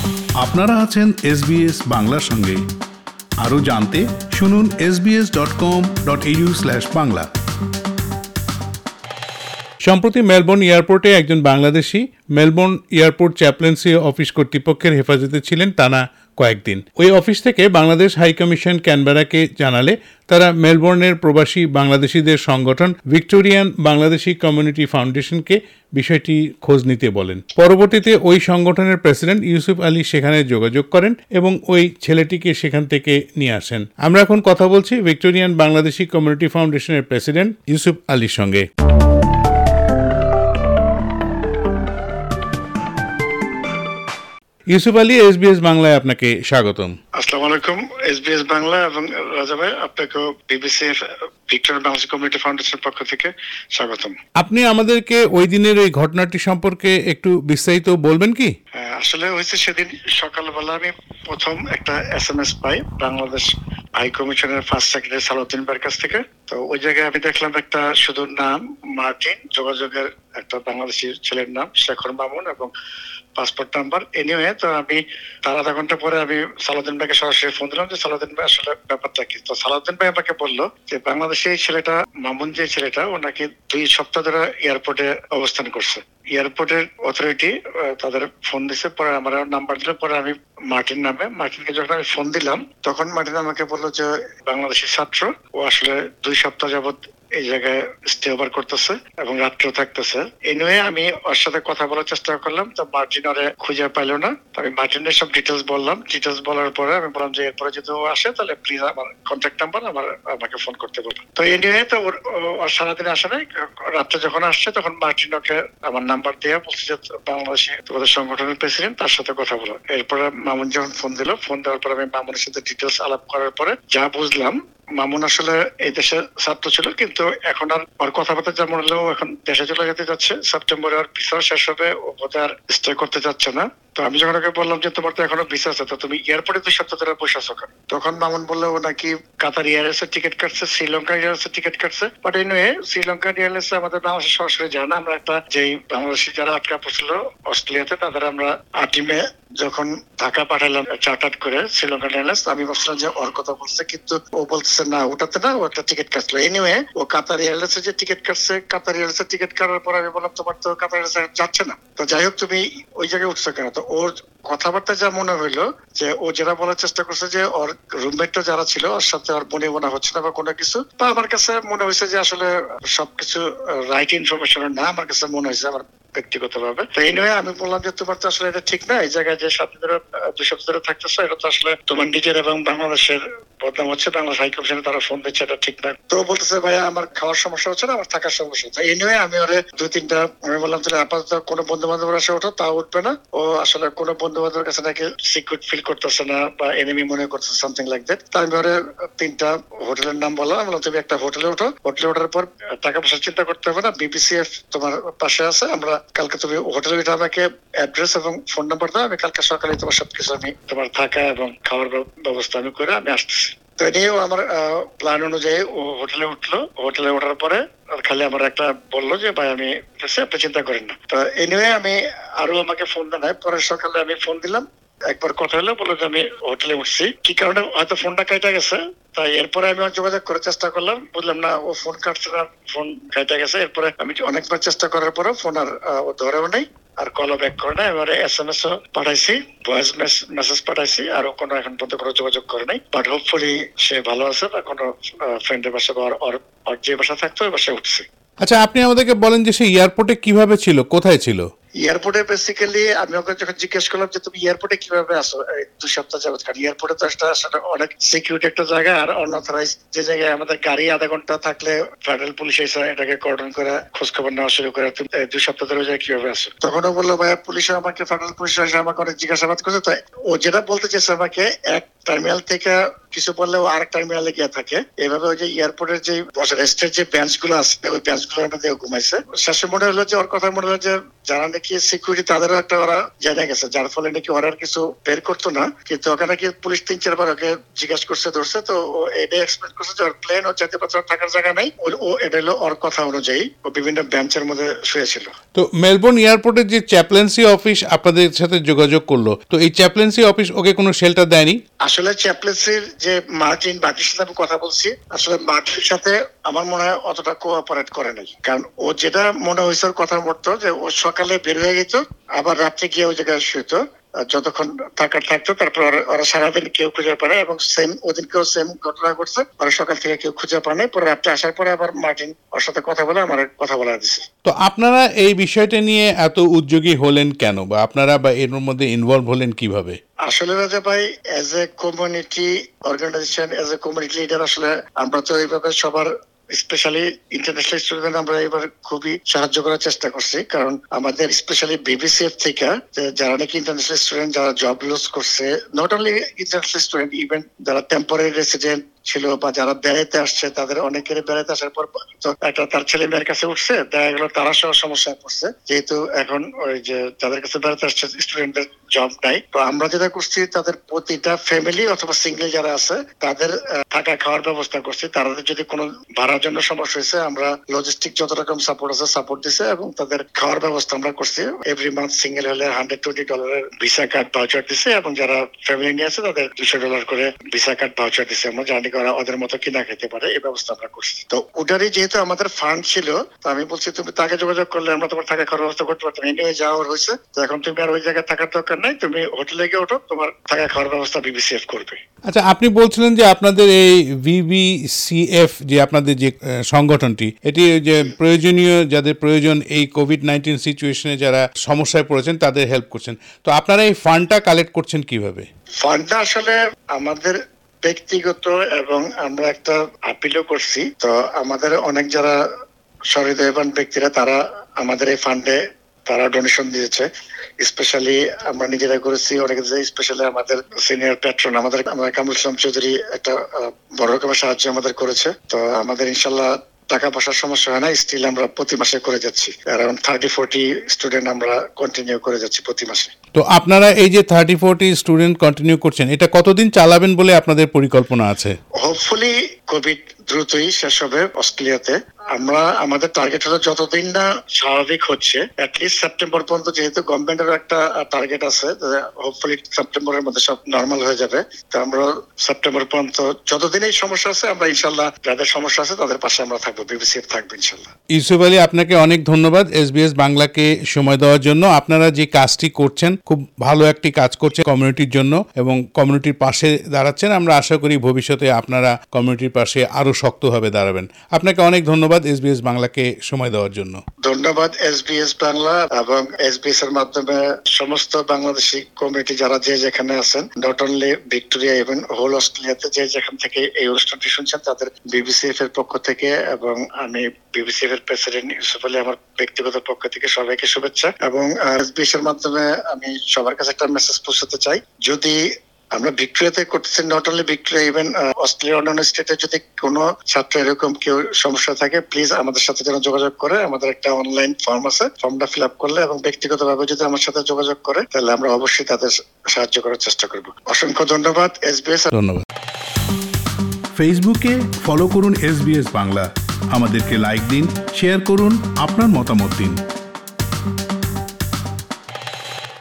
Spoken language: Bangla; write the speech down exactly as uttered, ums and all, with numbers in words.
আপনারা আছেন এসবিএস বাংলার সঙ্গে। আরও জানতে শুনুন S B S dot com dot A U slash Bangla. সম্প্রতি মেলবোর্ন এয়ারপোর্টে একজন Bangladeshi Melbourne airport chaplaincy office কর্তৃপক্ষের হেফাজতে ছিলেন টানা কয়েকদিন। ওই অফিস থেকে বাংলাদেশ হাইকমিশন ক্যানবেরাকে জানালে তারা মেলবোর্নের প্রবাসী বাংলাদেশিদের সংগঠন ভিক্টোরিয়ান বাংলাদেশি কমিউনিটি ফাউন্ডেশনকে বিষয়টি খোঁজ নিতে বলেন। পরবর্তীতে ওই সংগঠনের প্রেসিডেন্ট ইউসুফ আলী সেখানে যোগাযোগ করেন এবং ওই ছেলেটিকে সেখান থেকে নিয়ে আসেন। আমরা এখন কথা বলছি ভিক্টোরিয়ান বাংলাদেশি কমিউনিটি ফাউন্ডেশনের প্রেসিডেন্ট ইউসুফ আলীর সঙ্গে। ইউসুফ আলী, এসবিএস বাংলায় আপনাকে স্বাগতম। আসসালামু আলাইকুম। এসবিএস বাংলা এবং রাজা ভাই আপনাকেও বিবিসি ভিক্টোরিয়ান বাংলাদেশ কমিউনিটি ফাউন্ডেশনের পক্ষ থেকে স্বাগতম। আপনি আমাদেরকে ওই দিনের ওই ঘটনাটি সম্পর্কে একটু বিস্তারিত বলবেন কি? আসলে হয়েছে সেদিন সকালবেলা আমি প্রথম একটা এস এম এস পাই বাংলাদেশ হাই কমিশনের ফার্স্ট সেক্রেটারি সালাউদ্দিন ভাইয়ের কাছ থেকে। তো ওই জায়গায় আমি দেখলাম একটা শুধু নাম মার্টিন, যোগাযোগের একটা বাংলাদেশি ছেলের নাম শেখর মামুন এবং পাসপোর্ট নাম্বার। এনিওয়ে তো আমি তার আধা ঘন্টা পরে আমি সালাউদ্দিন ভাইকে সরাসরি ফোন দিলাম যে সালাউদ্দিন ভাই আসলে ব্যাপারটা কি। তো সালাউদ্দিন ভাই আমাকে বললো যে বাংলাদেশে এই ছেলেটা মামুন যে ছেলেটা ও নাকি দুই সপ্তাহ ধরে এয়ারপোর্টে অবস্থান করছে। এয়ারপোর্টের অথরিটি তাদের ফোন দিছে, পরে আমার নাম্বার দিলে পরে আমি মার্টিন নামে মার্টিনকে যখন আমি ফোন দিলাম তখন মার্টিন আমাকে বললো যে বাংলাদেশের ছাত্র, ও আসলে দুই সপ্তাহ যাবত এই জায়গায় স্টে ওভার করতেছে এবং রাত্রেও থাকতেছে। এনিওয়ে আমি ওর সাথে কথা বলার চেষ্টা করলাম, তো মার্টিন ওরে খুঁজে পাইলো না। আমি মার্টিনের সব ডিটেলস বললাম। ডিটেলস বলার পরে আমি বললাম যে এরপরে যদি ও আসে তাহলে প্লিজ আমার কন্ট্যাক্ট নাম্বার আমার আমাকে ফোন করতে বলবো। তো এনিওয়ে তো ওর সারাদিন আসে নাই। রাত্রে যখন আসছে তখন মার্টিন ওকে আমার নাম্বার দিয়ে বলছে যে বাংলাদেশে তোমাদের সংগঠনের প্রেসিডেন্ট, তার সাথে কথা বলো। এরপরে মামুন যখন ফোন দিল, ফোন দেওয়ার পর আমি মামুনের সাথে ডিটেলস আলাপ করার পরে যা বুঝলাম, মামুন আসলে এই দেশে ছাত্র ছিল, কিন্তু এখন আর ওর কথাবার্তা যেমন হলেও এখন দেশে চলে যেতে যাচ্ছে। সেপ্টেম্বরে আর ভিসা শেষ হবে, ও বোধ আর স্টে করতে যাচ্ছে না। তো আমি যখন ওকে বললাম যে তোমার তো এখনো ভিসা আছে, তো তুমি এয়ারপোর্টে দুই সপ্তাহ ধরে বসে আছো কেন? তখন মামুন বললো ও নাকি কাতার এয়ারলাইন্স এর টিকিট কাটছে, শ্রীলঙ্কা এয়ারলাইন্স এর টিকিট কাটছে। বাট এনিওয়ে শ্রীলঙ্কা এয়ারলাইন্স আমাদের বাংলাদেশে সরাসরি যায় না। আমরা একটা যেই বাংলাদেশি যারা আটকা পড়ছিল অস্ট্রেলিয়াতে তাদের আমরা আটই মে যখন ঢাকা পাঠালাম চার্টার করে শ্রীলঙ্কা এয়ারলাইন্স। আমি ভাবছিলাম যে ওর কথা বলছে, কিন্তু ও বলতেছে না ওটাতে না, ও একটা টিকিট কাটলো। এনিওয়ে ও কাতার এয়ারলাইন্স এর যে টিকিট কাটছে, কাতার এয়ারলাইন্স এর টিকিট কাটার পর আমি বললাম তোমার তো কাতার এয়ারলাইন্স যাচ্ছে না, তো যাই হোক তুমি ওই জায়গায় উঠছো কেন? তো ওর কথাবার্তা যা মনে হইলো যে ও যেটা বলার চেষ্টা করছে যে ওর রুমমেটটা যারা ছিল ওর সাথে ওর মনে মনে হচ্ছে না বা কোনো কিছু। তো আমার কাছে মনে হয়েছে যে আসলে সবকিছু রাইট ইনফরমেশন না, আমার কাছে মনে হয়েছে আমার ব্যক্তিগত ভাবে। তো এই নয় আমি বললাম যে তোমার তো আসলে এটা ঠিক না, এই জায়গায় যে সাত দিনের দুই সপ্তাহ ধরে থাকতেছো এটা তো আসলে তোমার নিজের এবং বাংলাদেশের বদনাম হচ্ছে, বাংলাদেশ হাই কমিশনে তারা ফোন দিচ্ছে, এটা ঠিক না। তো বলতেছে ভাইয়া আমার খাওয়ার সমস্যা হচ্ছে না, আমার থাকার সমস্যা হচ্ছে। এই নিয়ে আমি ওরে দুই তিনটা আমি বললাম যে আপাতত কোনো বন্ধু বান্ধব আসে ওঠো, তাও উঠবে না। ও আসলে কোনো বন্ধু বান্ধবের কাছে নাকি সিকিউর ফিল করতেছে না বা এনিমি মনে করতেছে সামথিং লাইক দ্যাট। তাই আমি ওরে তিনটা হোটেলের নাম বললাম, আমি বললাম তুমি একটা হোটেলে ওঠো, হোটেলে ওঠার পর টাকা পয়সা চিন্তা করতে হবে না, বিবিসিএফ তোমার পাশে আছে, আমরা কালকে তুমি হোটেলে উঠে আমাকে অ্যাড্রেস এবং ফোন নাম্বার দাও, আমি কালকে সকালে তোমার সবকিছু আমি তোমার থাকা এবং খাওয়ার ব্যবস্থা আমি করে আমি আসতেছি। তো নিয়েও আমার প্ল্যান অনুযায়ী ও হোটেলে উঠলো। হোটেলে ওঠার পরে খালি আমার একটা বললো যে ভাই আমি আপনি চিন্তা করেন না। তো এনিওয়ে আমি আরো আমাকে ফোন দেয়, পরের সকালে আমি ফোন দিলাম, একবার কথা হলো, বললো যে আমি হোটেলে উঠছি। কি কারণে হয়তো ফোনটা কেটে গেছে, তাই এরপরে আমি যোগাযোগ করার চেষ্টা করলাম, বুঝলাম না ও ফোন কাটছে না, ফোন কেটে গেছে। এরপরে আমি অনেকবার চেষ্টা করার পরে ফোন আর ও ধরেও নেই আর কলও ব্যাক করে না। এবারে এস এম এস ও পাঠাইছি, ভয়েস মেসেজ পাঠাইছি, আর কোনো এখন পর্যন্ত কোনো যোগাযোগ করে নাই। বাট হোপফুলি সে ভালো আছে বা কোনো ফ্রেন্ডের বাসা বা ওর যে বাসা থাকতো ওই বাসায় উঠছে। আচ্ছা, আপনি আমাদেরকে বলেন যে সে এয়ারপোর্টে কিভাবে ছিল, কোথায় ছিল? এয়ারপোর্টে বেসিক্যালি আমি ওকে যখন জিজ্ঞেস করলাম যে তুমি এয়ারপোর্টে কিভাবে আসো দুই সপ্তাহ যাবত, কারণ এয়ারপোর্টে তো একটা আসলে অনেক সিকিউরিটি একটা জায়গা, আর অনঅথরাইজ যে জায়গায় আমাদের গাড়ি আধা ঘন্টা থাকলে ফেডারেল পুলিশ এসে এটাকে কর্ডন করে খোঁজ খবর নেওয়া শুরু করে, তুমি দুই সপ্তাহ ধরে যায় কিভাবে আসো? তখন ও বললো ভাইয়া পুলিশ আমাকে ফেডারেল পুলিশ এসে আমাকে অনেক জিজ্ঞাসাবাদ করছে। তো ও যেটা বলতে চাইছে আমাকে এক টার্মিনাল থেকে কিছু বললে ও আরেক টার্মিনালে গিয়ে থাকে, এভাবে ওই যে এয়ারপোর্টের যে রেস্টের যে বেঞ্চ গুলো আছে ওই বেঞ্চ গুলোর মধ্যে ঘুমাইছে। শেষে মনে হলো যে ওর কথা মনে হলো যে যারা নাকি নাকি সিকিউরিটি তাদেরও একটা ওরা জেনে গেছে, যার ফলে নাকি ওরা আর কিছু বের করতো না, কিন্তু ওখানে নাকি পুলিশ তিন চারবার ওকে জিজ্ঞাসা করছে, ধরছে, তো ও এটাই এক্সপেক্ট করছে যে ওর প্লেন ও যেতে পারছে, ওর থাকার জায়গা নাই, ও এটা হলো ওর কথা অনুযায়ী ও বিভিন্ন বেঞ্চের মধ্যে শুয়েছিল। তো মেলবোর্ন এয়ারপোর্টের যে চ্যাপ্লেন্সি অফিস আপনাদের সাথে যোগাযোগ করলো, তো এই চ্যাপ্লেন্সি অফিস ওকে কোনো শেল্টার দেয়নি? আসলে চ্যাপ্লেন্সির যে মার্টিন, বাকির সাথে আমি কথা বলছি, আসলে মার্টিনের সাথে আমার মনে হয় অতটা কোঅপারেট করে নাই, কারণ ও যেটা মনে হয়েছে ওর কথার মতো যে ও সকালে বের হয়ে যেত, আবার রাত্রে গিয়ে ওই জায়গায় শুইতো, যতক্ষণ থাকার থাকতো, তারপর ওরা সারাদিন কেউ খুঁজে পায়, এবং সেম ওদিনকেও সেম ঘটনা ঘটছে, ওরা সকাল থেকে কেউ খুঁজে পায় নাই, পরে রাত্রে আসার পরে আবার মার্টিন ওর সাথে কথা বলে আমার কথা বলা দিছে। তো আপনারা এই বিষয়টা নিয়ে এত উদ্যোগী হলেন কেন, বা আপনারা বা এর মধ্যে ইনভলভ হলেন কিভাবে? আসলে রাজা ভাই, as a community organisation, as a community leader, আসলে আমরা তো এইভাবে সবার, স্পেশালি ইন্টারন্যাশনাল স্টুডেন্ট, আমরা এবার খুবই সাহায্য করার চেষ্টা করছি, কারণ আমাদের স্পেশালি বিবিসিএফ থেকে যারা নাকি ইন্টারন্যাশনাল স্টুডেন্ট যারা জব লুজ করছে, not only international student, even যারা টেম্পোরারি রেসিডেন্ট ছিল বা যারা বেড়াইতে আসছে, তাদের অনেকেরই বেড়াইতে আসার পর একটা তার ছেলে মেয়ের কাছে উঠছে, দেখা গেল তারা সহ সমস্যায় পড়ছে, যেহেতু এখন ওই যে যাদের কাছে বেড়াতে আসছে স্টুডেন্টদের জব নাই। তো আমরা যেটা করছি, তাদের প্রতিটা ফ্যামিলি অথবা সিঙ্গেল যারা আছে তাদের থাকা খাওয়ার ব্যবস্থা করছি। তাদের যদি কোনো ভাড়ার জন্য সমস্যা হয়েছে, আমরা লজিস্টিক যত রকম সাপোর্ট আছে সাপোর্ট দিছে, এবং তাদের খাওয়ার ব্যবস্থা আমরা করছি। এভরি মান্থ সিঙ্গেল হলে হান্ড্রেড টোয়েন্টি ডলারের ভিসা কার্ড ভাউচার দিছে, এবং যারা ফ্যামিলি নিয়ে আছে তাদের দুশো ডলার করে ভিসা কার্ড ভাউচার দিছে, আমরা জানি ওরা ওদের মতো কিনা খেতে পারে, এই ব্যবস্থা আমরা করছি। তো ওটারই যেহেতু আমাদের ফান্ড ছিল, তো আমি বলছি তুমি তাকে যোগাযোগ করলে আমরা তোমার থাকা খাওয়ার ব্যবস্থা করতে পারতাম, এনিওয়ে যাওয়ার হয়েছে, তো এখন তুমি আর ওই জায়গায় থাকার দরকার নাই, তুমি হোটেলে গিয়ে ওঠো, তোমার থাকা খাওয়ার ব্যবস্থা বিবিসিএফ করবে। আচ্ছা, আপনি বলছিলেন যে আপনাদের এই বিবিসিএফ যে আপনাদের যে সংগঠনটি, এটি যে প্রয়োজনীয় যাদের প্রয়োজন এই কোভিড নাইন্টিন সিচুয়েশনে যারা সমস্যায় পড়েছেন তাদের হেল্প করছেন, তো আপনারা এই ফান্ডটা কালেক্ট করছেন কিভাবে? ফান্ডটা আসলে আমাদের ব্যক্তিগত, এবং আমরা একটা আপিলও করছি, তো আমাদের অনেক যারা সহৃদয়বান ব্যক্তিরা তারা আমাদের এই ফান্ডে তারা ডোনেশন দিয়েছে। স্পেশালি আমরা নিজেরা করেছি, অনেকে স্পেশালি আমাদের সিনিয়র প্যাট্রন আমাদের আমাদের কামরুল ইসলাম চৌধুরী একটা বড় রকমের সাহায্য আমাদের করেছে। তো আমাদের ইনশাল্লাহ টাকা পয়সার সমস্যা হয় না, স্টিল আমরা প্রতি মাসে করে যাচ্ছি, অ্যারাউন্ড থার্টি ফোর্টি স্টুডেন্ট আমরা কন্টিনিউ করে যাচ্ছি প্রতি মাসে। তো আপনারা এই যে থার্টি ফোর্টি স্টুডেন্ট কন্টিনিউ করছেন, এটা কতদিন চালাবেন বলে আপনাদের পরিকল্পনা আছে? হোপফুলি কোভিড দ্রুতই শেষ হবে অস্ট্রেলিয়াতে। আমরা আমাদের টার্গেট হলো যতদিন না স্বাভাবিক হচ্ছে, অ্যাটলিস্ট সেপ্টেম্বর পর্যন্ত, যেহেতু গভর্নমেন্টের একটা টার্গেট আছে, হোপফুলি সেপ্টেম্বরের মধ্যে সব নর্মাল হয়ে যাবে। তো আমরা সেপ্টেম্বর পর্যন্ত যতদিন এই সমস্যা আছে, আমরা ইনশাল্লাহ যাদের সমস্যা আছে তাদের পাশে আমরা থাকবো, বিবিসিএফ থাকবে ইনশাল্লাহ। ইউসুফ আলী, আপনাকে অনেক ধন্যবাদ এসবিএস বাংলাকে সময় দেওয়ার জন্য। আপনারা যে কাজটি করছেন খুব ভালো একটি কাজ করছেন কমিউনিটির জন্য, এবং কমিউনিটির পাশে দাঁড়াচ্ছেন। আমরা আশা করি ভবিষ্যতে আপনারা কমিউনিটির পাশে আরো শক্তভাবে দাঁড়াবেন। আপনাকে অনেক ধন্যবাদ এসবিএস বাংলাকে সময় দেওয়ার জন্য। ধন্যবাদ এসবিএস বাংলা এবং এসবিএস এর মাধ্যমে সমস্ত বাংলাদেশি কমিউনিটি যারা যে যেখানে আছেন, not only Victoria, even whole অস্ট্রেলিয়াতে যে যেখান থেকে এই অনুষ্ঠানটি শুনছেন, তাদের বিবিসিএফ এর পক্ষ থেকে এবং আমি বিবিসিএফ এর প্রেসিডেন্ট ইউসুফ আলী আমার ব্যক্তিগত পক্ষ থেকে সবাইকে শুভেচ্ছা। এবং এসবিএস এর মাধ্যমে আমি সবার কাছে একটা মেসেজ পৌঁছাতে চাই, যদি আমরা ভিক্টোরিয়াতে করতেছি, not only Victoria, even Australia অন্যান্য স্টেটে যদি কোনো ছাত্র এরকম কেউ সমস্যা থাকে, প্লিজ আমাদের সাথে যেন যোগাযোগ করে। আমাদের একটা অনলাইন ফর্ম আছে, ফর্মটা ফিল আপ করলে এবং ব্যক্তিগতভাবে যদি আমার সাথে যোগাযোগ করে, তাহলে আমরা অবশ্যই তাদের সাহায্য করার চেষ্টা করব। অসংখ্য ধন্যবাদ এসবিএস। ধন্যবাদ। ফেসবুকে ফলো করুন এসবিএস বাংলা, আমাদেরকে লাইক দিন, শেয়ার করুন, আপনার মতামত দিন।